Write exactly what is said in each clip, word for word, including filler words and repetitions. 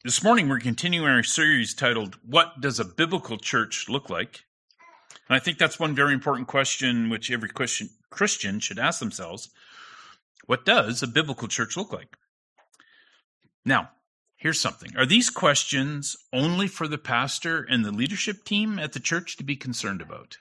This morning we're continuing our series titled, What Does a Biblical Church Look Like? And I think that's one very important question which every Christian, Christian should ask themselves. What does a biblical church look like? Now, here's something. Are these questions only for the pastor and the leadership team at the church to be concerned about?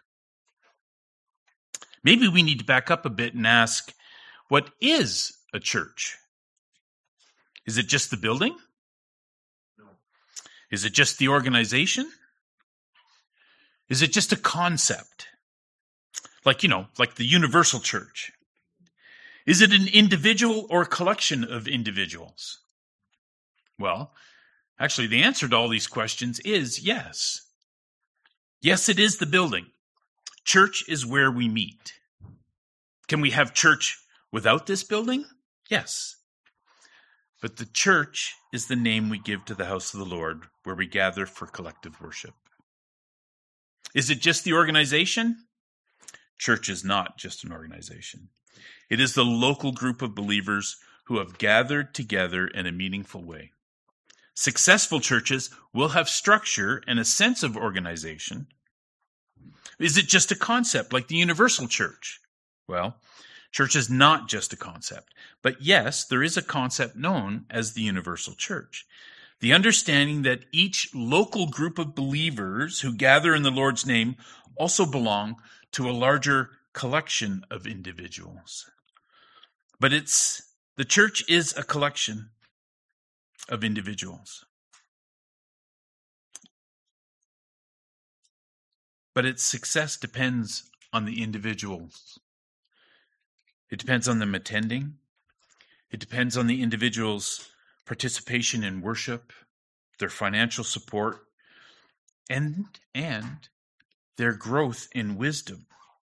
Maybe we need to back up a bit and ask, what is a church? Is it just the building? Is it just the organization? Is it just a concept? Like, you know, like the universal church? Is it an individual or a collection of individuals? Well, actually, the answer to all these questions is yes. Yes, it is the building. Church is where we meet. Can we have church without this building? Yes. But the church is the name we give to the house of the Lord, where we gather for collective worship. Is it just the organization? Church is not just an organization. It is the local group of believers who have gathered together in a meaningful way. Successful churches will have structure and a sense of organization. Is it just a concept like the universal church? Well, church is not just a concept, but yes, there is a concept known as the universal church. The understanding that each local group of believers who gather in the Lord's name also belong to a larger collection of individuals. But it's the church is a collection of individuals. But its success depends on the individuals. It depends on them attending. It depends on the individual's participation in worship, their financial support, and, and their growth in wisdom.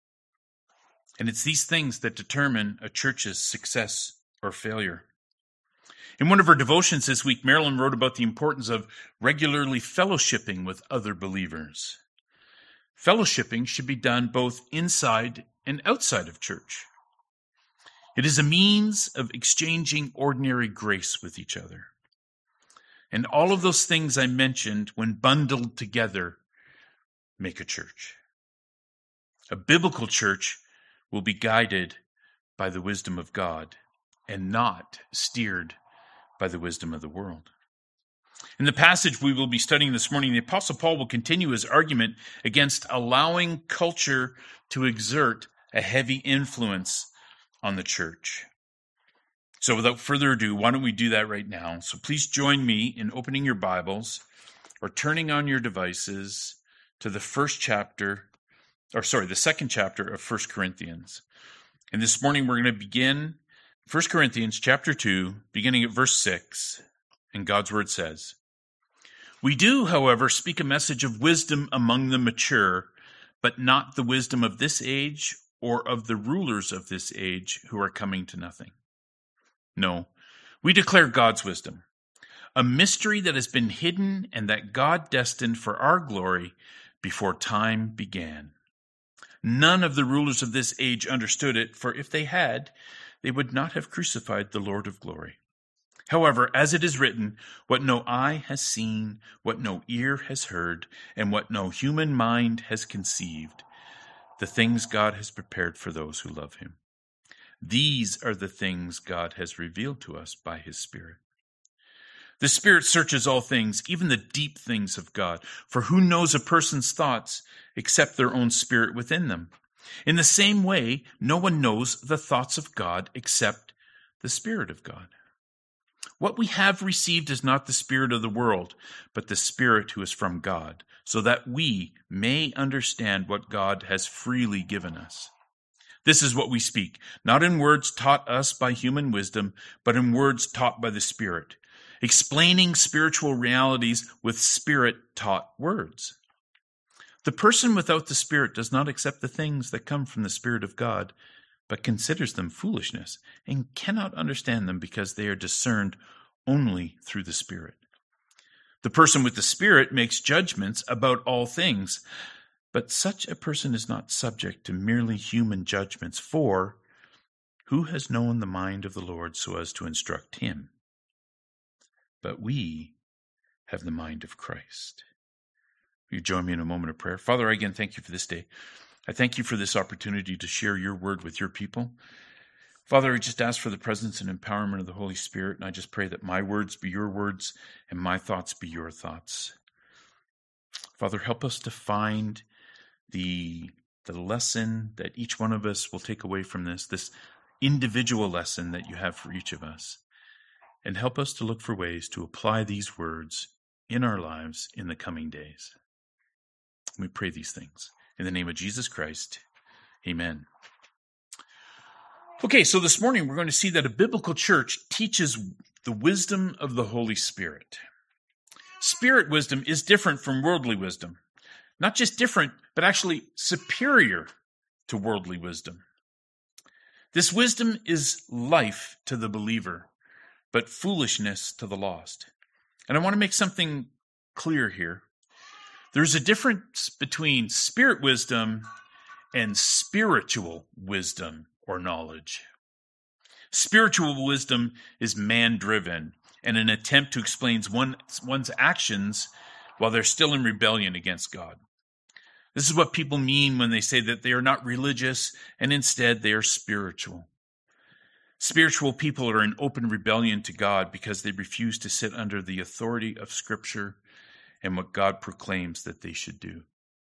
And it's these things that determine a church's success or failure. In one of her devotions this week, Marilyn wrote about the importance of regularly fellowshipping with other believers. Fellowshipping should be done both inside and outside of church. It is a means of exchanging ordinary grace with each other. And all of those things I mentioned, when bundled together, make a church. A biblical church will be guided by the wisdom of God and not steered by the wisdom of the world. In the passage we will be studying this morning, the Apostle Paul will continue his argument against allowing culture to exert a heavy influence on the church. So without further ado, why don't we do that right now? So please join me in opening your Bibles or turning on your devices to the first chapter, or sorry, the second chapter of First Corinthians. And this morning we're going to begin First Corinthians chapter two, beginning at verse six, and God's word says, "We do, however, speak a message of wisdom among the mature, but not the wisdom of this age or of the rulers of this age who are coming to nothing. No, we declare God's wisdom, a mystery that has been hidden and that God destined for our glory before time began. None of the rulers of this age understood it, for if they had, they would not have crucified the Lord of glory. However, as it is written, what no eye has seen, what no ear has heard, and what no human mind has conceived, the things God has prepared for those who love him. These are the things God has revealed to us by his Spirit. The Spirit searches all things, even the deep things of God. For who knows a person's thoughts except their own spirit within them? In the same way, no one knows the thoughts of God except the Spirit of God. What we have received is not the spirit of the world, but the Spirit who is from God, so that we may understand what God has freely given us. This is what we speak, not in words taught us by human wisdom, but in words taught by the Spirit, explaining spiritual realities with Spirit-taught words. The person without the Spirit does not accept the things that come from the Spirit of God, but considers them foolishness and cannot understand them because they are discerned only through the Spirit. The person with the Spirit makes judgments about all things, but such a person is not subject to merely human judgments, for who has known the mind of the Lord so as to instruct him? But we have the mind of Christ. Will you join me in a moment of prayer? Father, I again thank you for this day. I thank you for this opportunity to share your word with your people. Father, I just ask for the presence and empowerment of the Holy Spirit, and I just pray that my words be your words and my thoughts be your thoughts. Father, help us to find the, the lesson that each one of us will take away from this, this individual lesson that you have for each of us, and help us to look for ways to apply these words in our lives in the coming days. We pray these things in the name of Jesus Christ. Amen. Okay, so this morning we're going to see that a biblical church teaches the wisdom of the Holy Spirit. Spirit wisdom is different from worldly wisdom. Not just different, but actually superior to worldly wisdom. This wisdom is life to the believer, but foolishness to the lost. And I want to make something clear here. There's a difference between spirit wisdom and spiritual wisdom or knowledge. Spiritual wisdom is man-driven and an attempt to explain one, one's actions while they're still in rebellion against God. This is what people mean when they say that they are not religious and instead they are spiritual. Spiritual people are in open rebellion to God because they refuse to sit under the authority of Scripture and what God proclaims that they should do.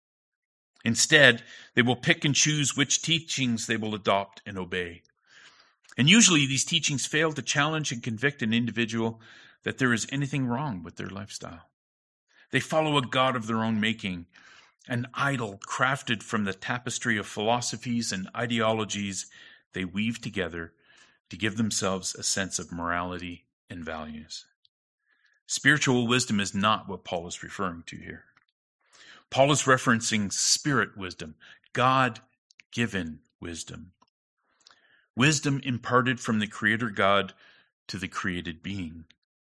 Instead, they will pick and choose which teachings they will adopt and obey. And usually these teachings fail to challenge and convict an individual that there is anything wrong with their lifestyle. They follow a god of their own making, an idol crafted from the tapestry of philosophies and ideologies they weave together to give themselves a sense of morality and values. Spiritual wisdom is not what Paul is referring to here. Paul is referencing spirit wisdom, God-given wisdom. Wisdom imparted from the Creator God to the created being.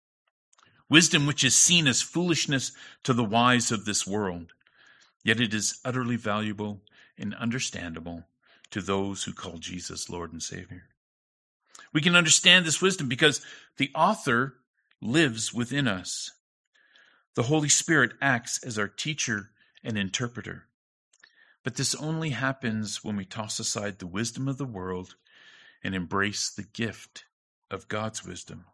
Wisdom which is seen as foolishness to the wise of this world, yet it is utterly valuable and understandable to those who call Jesus Lord and Savior. We can understand this wisdom because the author lives within us. The Holy Spirit acts as our teacher and interpreter. But this only happens when we toss aside the wisdom of the world and embrace the gift of God's wisdom.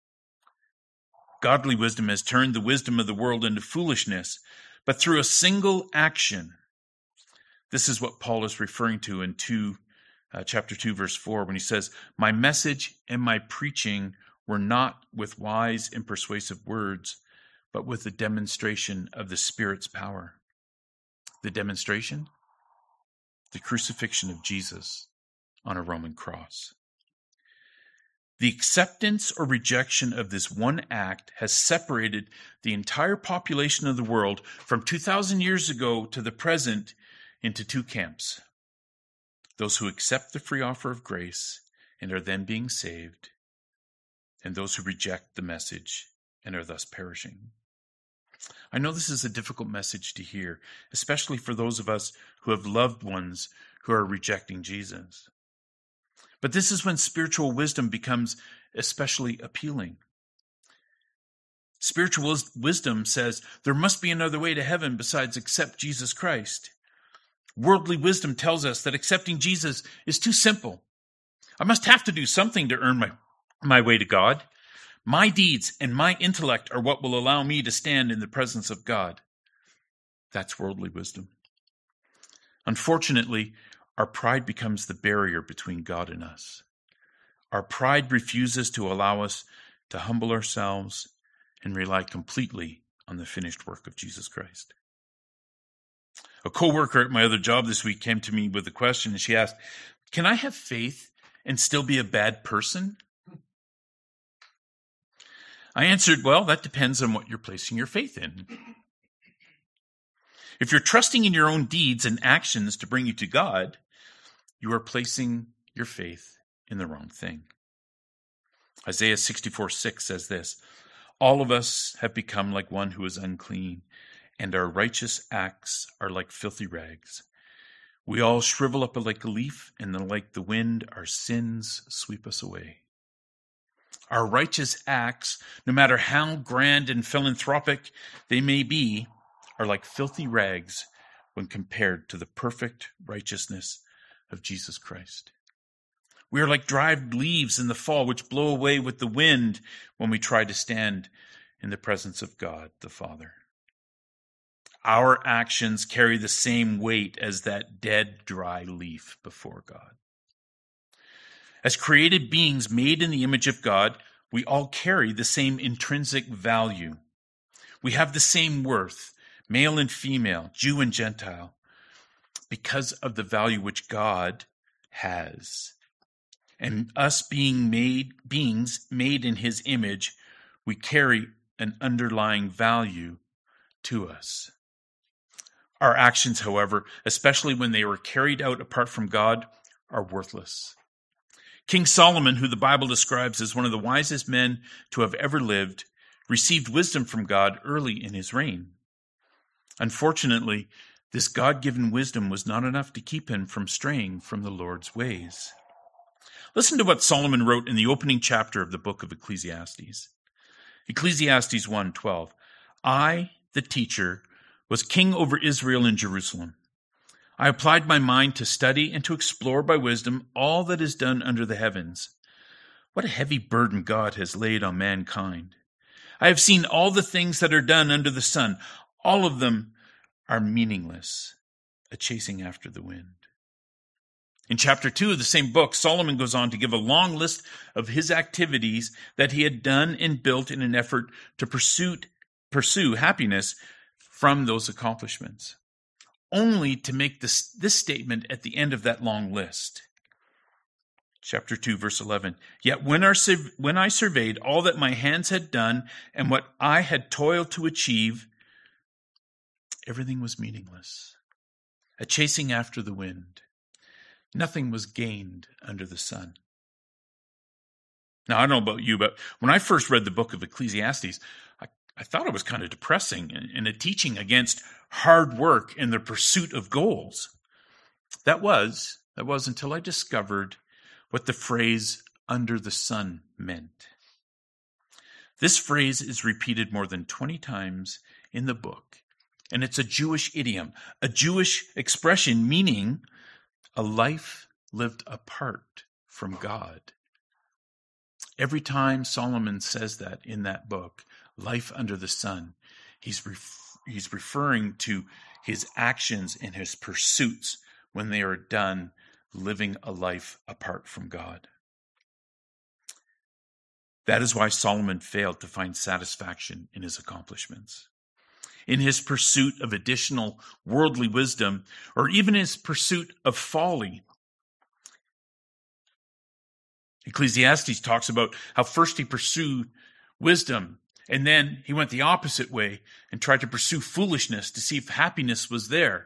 Godly wisdom has turned the wisdom of the world into foolishness, but through a single action. This is what Paul is referring to in two, uh, chapter two, verse four, when he says, "My message and my preaching were not with wise and persuasive words, but with the demonstration of the Spirit's power." The demonstration? The crucifixion of Jesus on a Roman cross. The acceptance or rejection of this one act has separated the entire population of the world from two thousand years ago to the present into two camps. Those who accept the free offer of grace and are then being saved, and those who reject the message and are thus perishing. I know this is a difficult message to hear, especially for those of us who have loved ones who are rejecting Jesus. But this is when spiritual wisdom becomes especially appealing. Spiritual wisdom says there must be another way to heaven besides accept Jesus Christ. Worldly wisdom tells us that accepting Jesus is too simple. I must have to do something to earn my, my way to God. My deeds and my intellect are what will allow me to stand in the presence of God. That's worldly wisdom. Unfortunately, our pride becomes the barrier between God and us. Our pride refuses to allow us to humble ourselves and rely completely on the finished work of Jesus Christ. A co-worker at my other job this week came to me with a question, and she asked, "Can I have faith and still be a bad person?" I answered, "Well, that depends on what you're placing your faith in. If you're trusting in your own deeds and actions to bring you to God, you are placing your faith in the wrong thing." Isaiah sixty-four six says this, "All of us have become like one who is unclean, and our righteous acts are like filthy rags. We all shrivel up like a leaf, and then like the wind, our sins sweep us away." Our righteous acts, no matter how grand and philanthropic they may be, are like filthy rags when compared to the perfect righteousness of Jesus Christ. We are like dried leaves in the fall, which blow away with the wind when we try to stand in the presence of God the Father. Our actions carry the same weight as that dead, dry leaf before God. As created beings made in the image of God, we all carry the same intrinsic value. We have the same worth, male and female, Jew and Gentile, because of the value which God has. And us being made beings made in his image, we carry an underlying value to us. Our actions, however, especially when they were carried out apart from God, are worthless. King Solomon, who the Bible describes as one of the wisest men to have ever lived, received wisdom from God early in his reign. Unfortunately, this God-given wisdom was not enough to keep him from straying from the Lord's ways. Listen to what Solomon wrote in the opening chapter of the book of Ecclesiastes. Ecclesiastes one twelve. I, the teacher, was king over Israel in Jerusalem. I applied my mind to study and to explore by wisdom all that is done under the heavens. What a heavy burden God has laid on mankind. I have seen all the things that are done under the sun. All of them are meaningless, a chasing after the wind. In chapter two of the same book, Solomon goes on to give a long list of his activities that he had done and built in an effort to pursue, pursue happiness from those accomplishments, only to make this, this statement at the end of that long list. Chapter two, verse eleven. Yet when, our, when I surveyed all that my hands had done and what I had toiled to achieve, everything was meaningless, a chasing after the wind. Nothing was gained under the sun. Now, I don't know about you, but when I first read the book of Ecclesiastes, I, I thought it was kind of depressing and, and a teaching against hard work and the pursuit of goals. That was, that was until I discovered what the phrase under the sun meant. This phrase is repeated more than twenty times in the book, and it's a Jewish idiom, a Jewish expression meaning a life lived apart from God. Every time Solomon says that in that book, life under the sun, he's ref- he's referring to his actions and his pursuits when they are done living a life apart from God. That is why Solomon failed to find satisfaction in his accomplishments. In his pursuit of additional worldly wisdom, or even his pursuit of folly. Ecclesiastes talks about how first he pursued wisdom, and then he went the opposite way and tried to pursue foolishness to see if happiness was there.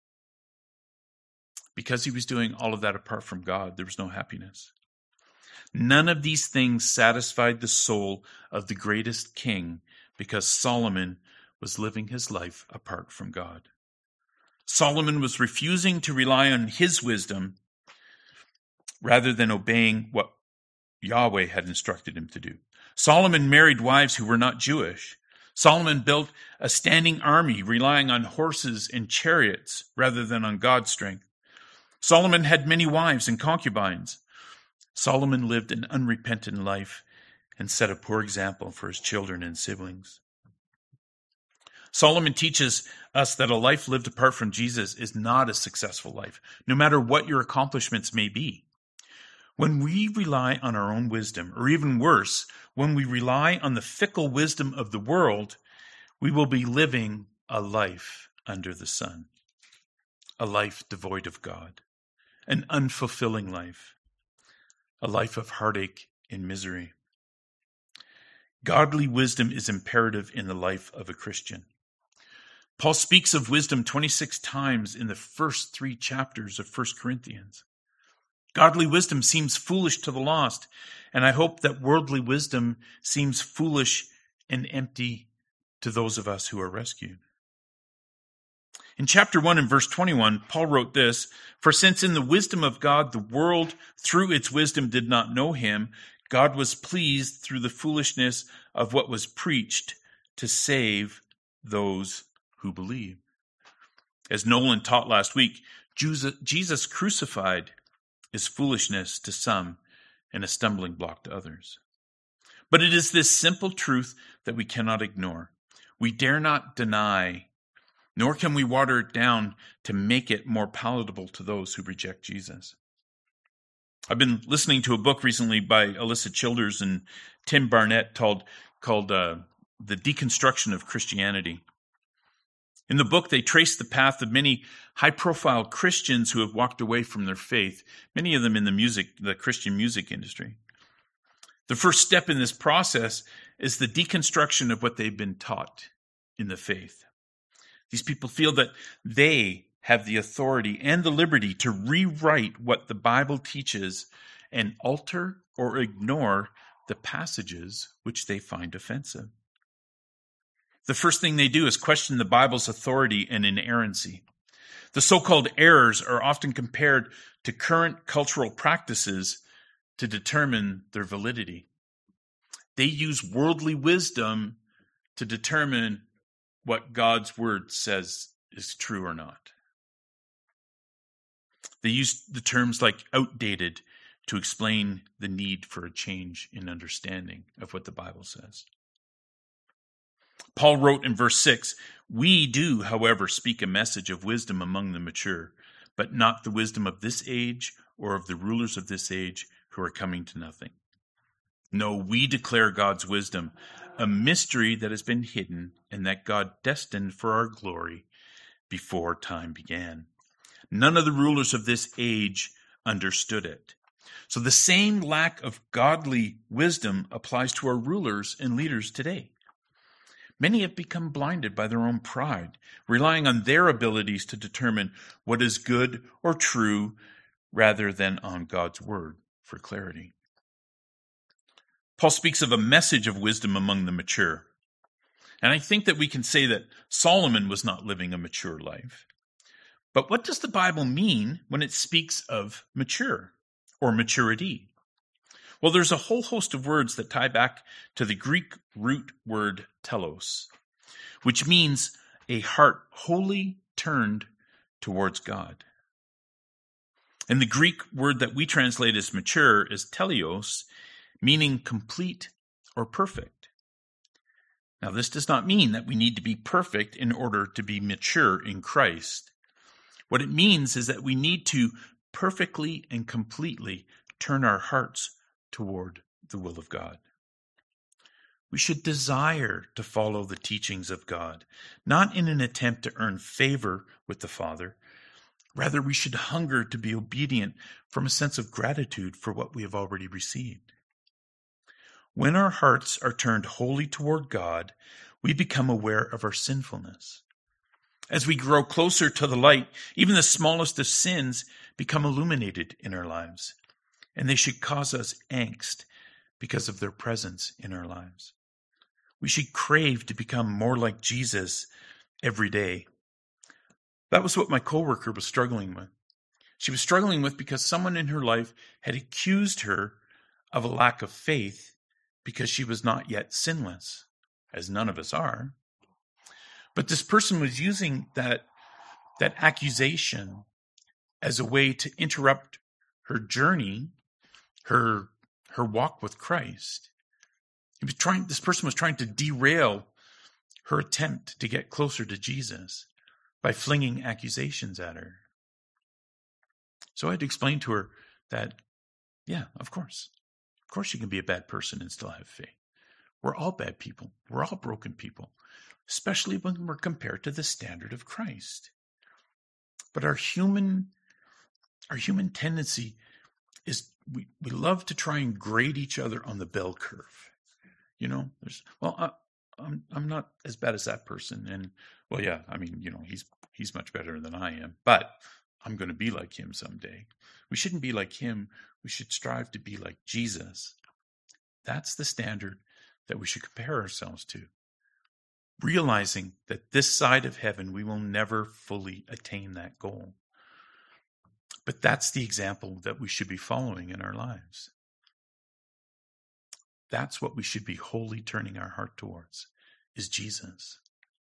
Because he was doing all of that apart from God, there was no happiness. None of these things satisfied the soul of the greatest king, because Solomon was living his life apart from God. Solomon was refusing to rely on his wisdom rather than obeying what Yahweh had instructed him to do. Solomon married wives who were not Jewish. Solomon built a standing army relying on horses and chariots rather than on God's strength. Solomon had many wives and concubines. Solomon lived an unrepentant life and set a poor example for his children and siblings. Solomon teaches us that a life lived apart from Jesus is not a successful life, no matter what your accomplishments may be. When we rely on our own wisdom, or even worse, when we rely on the fickle wisdom of the world, we will be living a life under the sun, a life devoid of God, an unfulfilling life, a life of heartache and misery. Godly wisdom is imperative in the life of a Christian. Paul speaks of wisdom twenty-six times in the first three chapters of First Corinthians. Godly wisdom seems foolish to the lost, and I hope that worldly wisdom seems foolish and empty to those of us who are rescued. In chapter one and verse twenty-one, Paul wrote this, "For since in the wisdom of God the world through its wisdom did not know him, God was pleased through the foolishness of what was preached to save those who believe. As Nolan taught last week, Jesus crucified is foolishness to some and a stumbling block to others. But it is this simple truth that we cannot ignore. We dare not deny, nor can we water it down to make it more palatable to those who reject Jesus. I've been listening to a book recently by Alyssa Childers and Tim Barnett called, called uh, The Deconstruction of Christianity. In the book, they trace the path of many high-profile Christians who have walked away from their faith, many of them in the music, the Christian music industry. The first step in this process is the deconstruction of what they've been taught in the faith. These people feel that they have the authority and the liberty to rewrite what the Bible teaches and alter or ignore the passages which they find offensive. The first thing they do is question the Bible's authority and inerrancy. The so-called errors are often compared to current cultural practices to determine their validity. They use worldly wisdom to determine what God's word says is true or not. They use the terms like outdated to explain the need for a change in understanding of what the Bible says. Paul wrote in verse six, "We do, however, speak a message of wisdom among the mature, but not the wisdom of this age or of the rulers of this age who are coming to nothing. No, we declare God's wisdom, a mystery that has been hidden and that God destined for our glory before time began. None of the rulers of this age understood it." So the same lack of godly wisdom applies to our rulers and leaders today. Many have become blinded by their own pride, relying on their abilities to determine what is good or true rather than on God's word for clarity. Paul speaks of a message of wisdom among the mature. And I think that we can say that Solomon was not living a mature life. But what does the Bible mean when it speaks of mature or maturity? Well, there's a whole host of words that tie back to the Greek root word telos, which means a heart wholly turned towards God. And the Greek word that we translate as mature is teleos, meaning complete or perfect. Now, this does not mean that we need to be perfect in order to be mature in Christ. What it means is that we need to perfectly and completely turn our hearts toward the will of God. We should desire to follow the teachings of God, not in an attempt to earn favor with the Father. Rather, we should hunger to be obedient from a sense of gratitude for what we have already received. When our hearts are turned wholly toward God, we become aware of our sinfulness. As we grow closer to the light, even the smallest of sins become illuminated in our lives, and they should cause us angst because of their presence in our lives. We should crave to become more like Jesus every day. That was what my coworker was struggling with. She was struggling with because someone in her life had accused her of a lack of faith because she was not yet sinless, as none of us are. But this person was using that, that accusation as a way to interrupt her journey, her, her walk with Christ. He was trying, this person was trying to derail her attempt to get closer to Jesus by flinging accusations at her. So I had to explain to her that, yeah, of course. Of course you can be a bad person and still have faith. We're all bad people. We're all broken people, especially when we're compared to the standard of Christ. But our human, our human tendency is we, we love to try and grade each other on the bell curve. You know, there's, well, I, I'm I'm not as bad as that person. And, well, yeah, I mean, you know, he's he's much better than I am, but I'm going to be like him someday. We shouldn't be like him. We should strive to be like Jesus. That's the standard that we should compare ourselves to, realizing that this side of heaven, we will never fully attain that goal. But that's the example that we should be following in our lives. That's what we should be wholly turning our heart towards, is Jesus.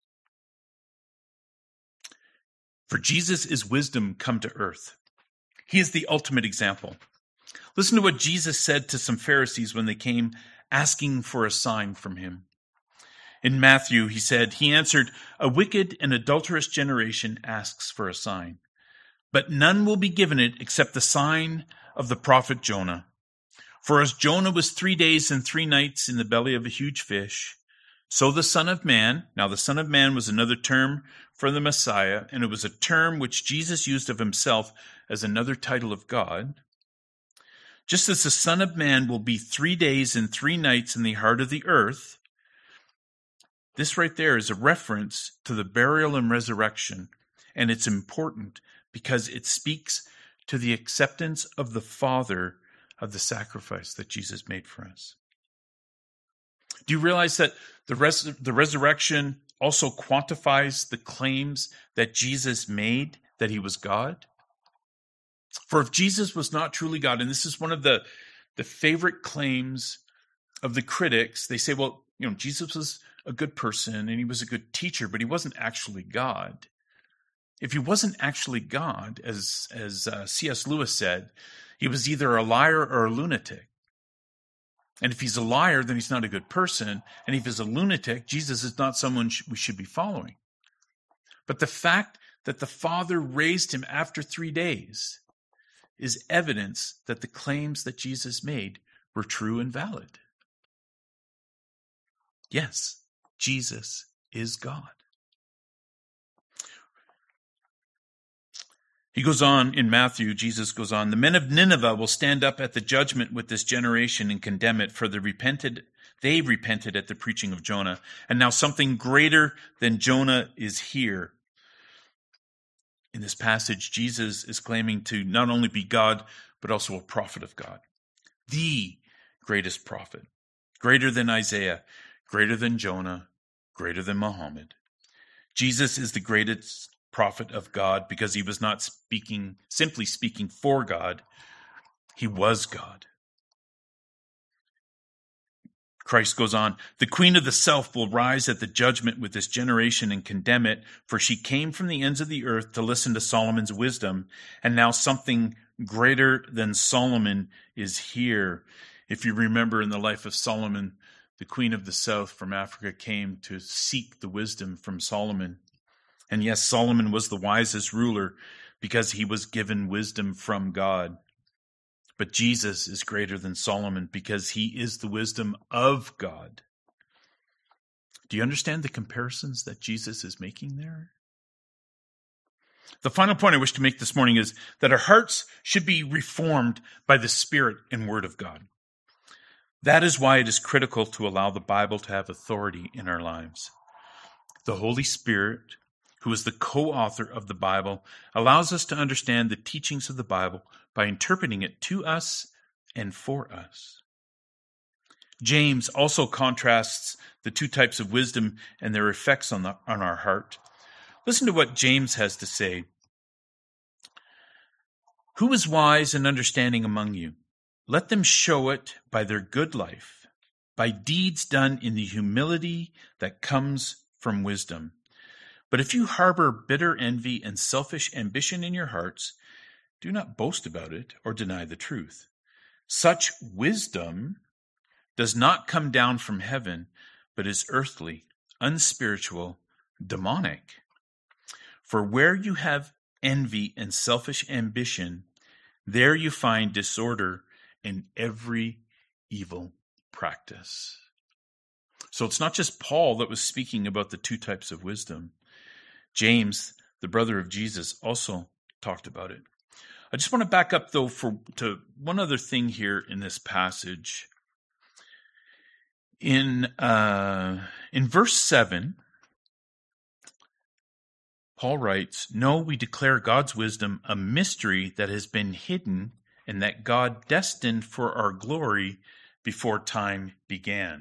For Jesus is wisdom come to earth. He is the ultimate example. Listen to what Jesus said to some Pharisees when they came asking for a sign from him. In Matthew, he said, he answered, "A wicked and adulterous generation asks for a sign, but none will be given it except the sign of the prophet Jonah. For as Jonah was three days and three nights in the belly of a huge fish, so the Son of Man," now the Son of Man was another term for the Messiah, and it was a term which Jesus used of himself as another title of God. "Just as the Son of Man will be three days and three nights in the heart of the earth," this right there is a reference to the burial and resurrection, and it's important because it speaks to the acceptance of the Father of the sacrifice that Jesus made for us. Do you realize that the, res- the resurrection also quantifies the claims that Jesus made that he was God? For if Jesus was not truly God, and this is one of the, the favorite claims of the critics, they say, well, you know, Jesus was a good person and he was a good teacher, but he wasn't actually God. If he wasn't actually God, as, as uh, C S Lewis said, he was either a liar or a lunatic. And if he's a liar, then he's not a good person. And if he's a lunatic, Jesus is not someone we should be following. But the fact that the Father raised him after three days is evidence that the claims that Jesus made were true and valid. Yes, Jesus is God. He goes on in Matthew, Jesus goes on, "The men of Nineveh will stand up at the judgment with this generation and condemn it, for they repented, they repented at the preaching of Jonah. And now something greater than Jonah is here." In this passage, Jesus is claiming to not only be God, but also a prophet of God. The greatest prophet, greater than Isaiah, greater than Jonah, greater than Muhammad. Jesus is the greatest prophet of God because he was not speaking, simply speaking for God. He was God. Christ goes on, "The queen of the south will rise at the judgment with this generation and condemn it, for she came from the ends of the earth to listen to Solomon's wisdom, and now something greater than Solomon is here." If you remember in the life of Solomon, the queen of the south from Africa came to seek the wisdom from Solomon. And yes, Solomon was the wisest ruler because he was given wisdom from God. But Jesus is greater than Solomon because he is the wisdom of God. Do you understand the comparisons that Jesus is making there? The final point I wish to make this morning is that our hearts should be reformed by the Spirit and Word of God. That is why it is critical to allow the Bible to have authority in our lives. The Holy Spirit, who is the co-author of the Bible, allows us to understand the teachings of the Bible by interpreting it to us and for us. James also contrasts the two types of wisdom and their effects on, the, on our heart. Listen to what James has to say. "Who is wise and understanding among you? Let them show it by their good life, by deeds done in the humility that comes from wisdom. But if you harbor bitter envy and selfish ambition in your hearts, do not boast about it or deny the truth. Such wisdom does not come down from heaven, but is earthly, unspiritual, demonic. For where you have envy and selfish ambition, there you find disorder and every evil practice." So it's not just Paul that was speaking about the two types of wisdom. James, the brother of Jesus, also talked about it. I just want to back up, though, for to one other thing here in this passage. In uh, in verse seven, Paul writes, "No, we declare God's wisdom a mystery that has been hidden and that God destined for our glory before time began."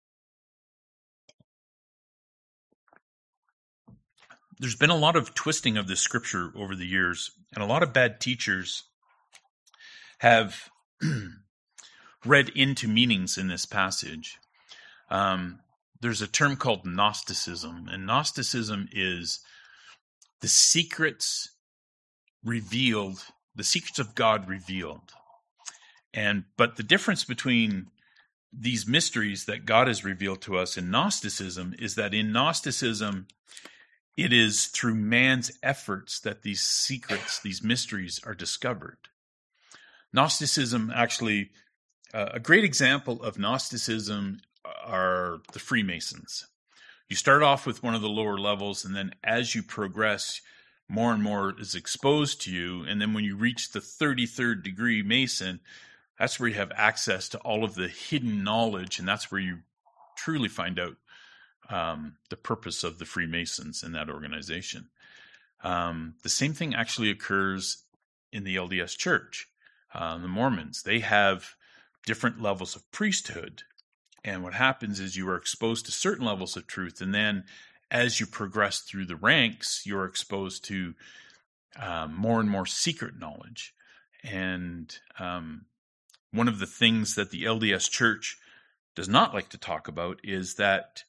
There's been a lot of twisting of this scripture over the years, and a lot of bad teachers have read into meanings in this passage. Um, there's a term called Gnosticism, and Gnosticism is the secrets revealed, the secrets of God revealed. And but the difference between these mysteries that God has revealed to us in Gnosticism is that in Gnosticism, it is through man's efforts that these secrets, these mysteries are discovered. Gnosticism actually, uh, a great example of Gnosticism are the Freemasons. You start off with one of the lower levels, and then as you progress, more and more is exposed to you. And then when you reach the thirty-third degree Mason, that's where you have access to all of the hidden knowledge, and that's where you truly find out um, the purpose of the Freemasons in that organization. Um, the same thing actually occurs in the L D S Church. Uh, the Mormons, they have different levels of priesthood. And what happens is you are exposed to certain levels of truth. And then as you progress through the ranks, you're exposed to um, more and more secret knowledge. And um, one of the things that the L D S Church does not like to talk about is that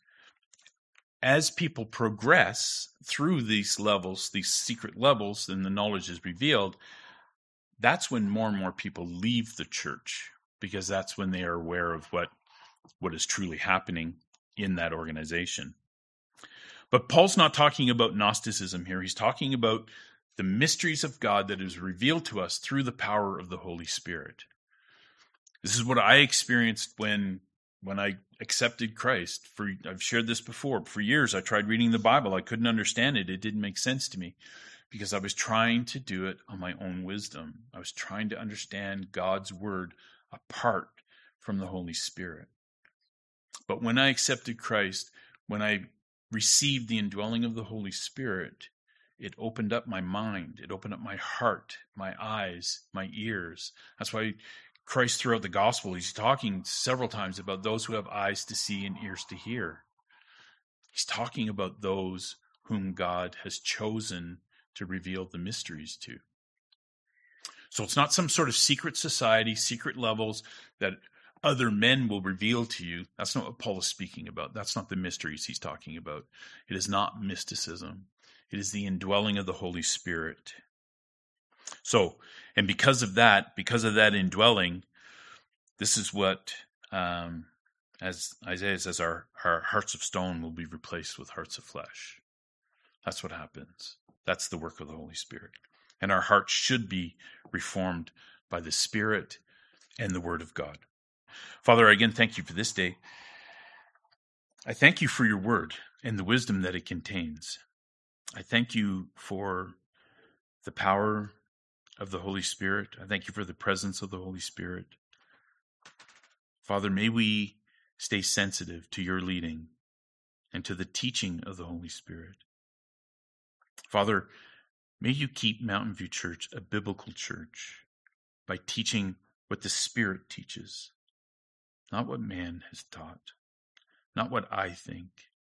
as people progress through these levels, these secret levels, and the knowledge is revealed, that's when more and more people leave the church, because that's when they are aware of what, what is truly happening in that organization. But Paul's not talking about Gnosticism here. He's talking about the mysteries of God that is revealed to us through the power of the Holy Spirit. This is what I experienced when when I accepted Christ. For I've shared this before. For years, I tried reading the Bible. I couldn't understand it. It didn't make sense to me because I was trying to do it on my own wisdom. I was trying to understand God's word apart from the Holy Spirit. But when I accepted Christ, when I received the indwelling of the Holy Spirit, it opened up my mind. It opened up my heart, my eyes, my ears. That's why Christ, throughout the gospel, he's talking several times about those who have eyes to see and ears to hear. He's talking about those whom God has chosen to reveal the mysteries to. So it's not some sort of secret society, secret levels that other men will reveal to you. That's not what Paul is speaking about. That's not the mysteries he's talking about. It is not mysticism. It is the indwelling of the Holy Spirit. So, and because of that, because of that indwelling, this is what, um, as Isaiah says, our, our hearts of stone will be replaced with hearts of flesh. That's what happens. That's the work of the Holy Spirit. And our hearts should be reformed by the Spirit and the Word of God. Father, again, thank you for this day. I thank you for your word and the wisdom that it contains. I thank you for the power of the Holy Spirit. I thank you for the presence of the Holy Spirit. Father, may we stay sensitive to your leading and to the teaching of the Holy Spirit. Father, may you keep Mountain View Church a biblical church by teaching what the Spirit teaches, not what man has taught, not what I think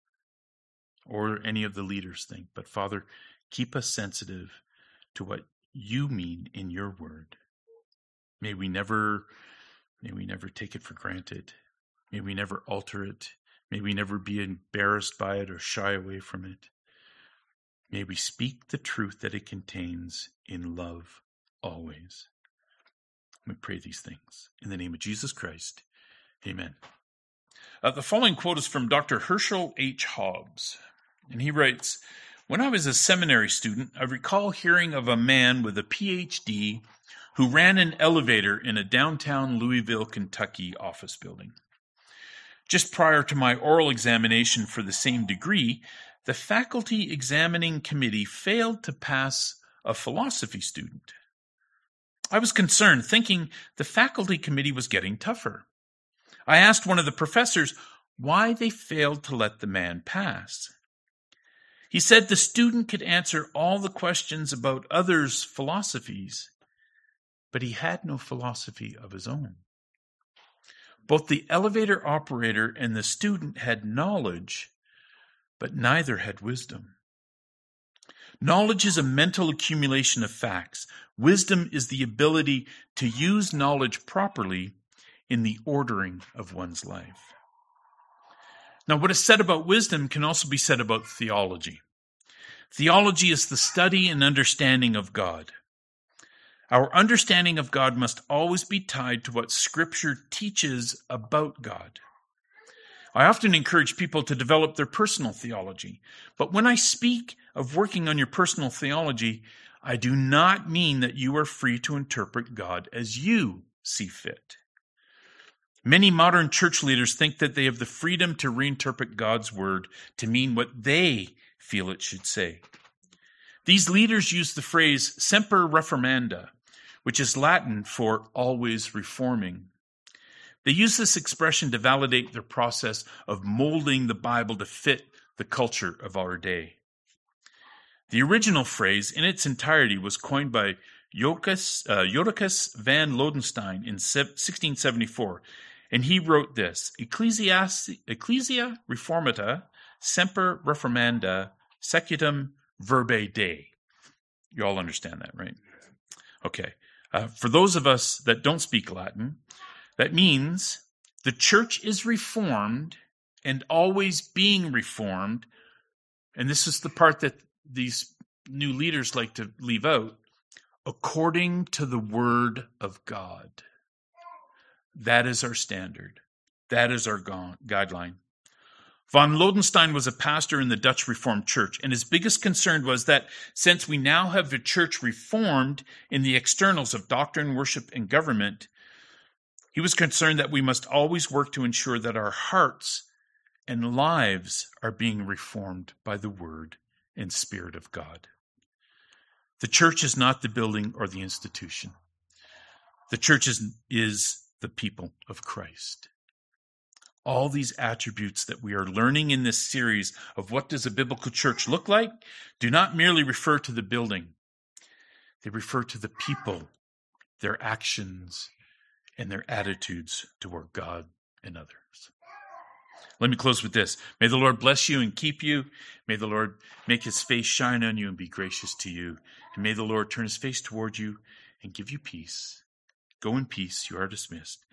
or any of the leaders think, but Father, keep us sensitive to what you mean in your word. May we never, may we never take it for granted. May we never alter it. May we never be embarrassed by it or shy away from it. May we speak the truth that it contains in love always. We pray these things in the name of Jesus Christ. Amen. Uh, the following quote is from Doctor Herschel H. Hobbs, and he writes, "When I was a seminary student, I recall hearing of a man with a P H D who ran an elevator in a downtown Louisville, Kentucky office building. Just prior to my oral examination for the same degree, the faculty examining committee failed to pass a philosophy student. I was concerned, thinking the faculty committee was getting tougher. I asked one of the professors why they failed to let the man pass. He said the student could answer all the questions about others' philosophies, but he had no philosophy of his own. Both the elevator operator and the student had knowledge, but neither had wisdom. Knowledge is a mental accumulation of facts. Wisdom is the ability to use knowledge properly in the ordering of one's life. Now, what is said about wisdom can also be said about theology. Theology is the study and understanding of God. Our understanding of God must always be tied to what Scripture teaches about God. I often encourage people to develop their personal theology, but when I speak of working on your personal theology, I do not mean that you are free to interpret God as you see fit. Many modern church leaders think that they have the freedom to reinterpret God's word to mean what they feel it should say. These leaders use the phrase semper reformanda, which is Latin for always reforming. They use this expression to validate their process of molding the Bible to fit the culture of our day. The original phrase in its entirety was coined by Jodocus, uh, Jodocus van Lodenstein in sixteen seventy-four, and he wrote this: Ecclesia, Ecclesia Reformata semper reformanda secutum verbe Dei. You all understand that, right? Okay. Uh, for those of us that don't speak Latin, that means the church is reformed and always being reformed. And this is the part that these new leaders like to leave out. According to the word of God. That is our standard. That is our go- guideline. Von Lodenstein was a pastor in the Dutch Reformed Church, and his biggest concern was that since we now have the church reformed in the externals of doctrine, worship, and government, he was concerned that we must always work to ensure that our hearts and lives are being reformed by the Word and Spirit of God. The church is not the building or the institution. The church is, is the people of Christ. All these attributes that we are learning in this series of what does a biblical church look like do not merely refer to the building. They refer to the people, their actions, and their attitudes toward God and others. Let me close with this. May the Lord bless you and keep you. May the Lord make his face shine on you and be gracious to you. And may the Lord turn his face toward you and give you peace. Go in peace. You are dismissed.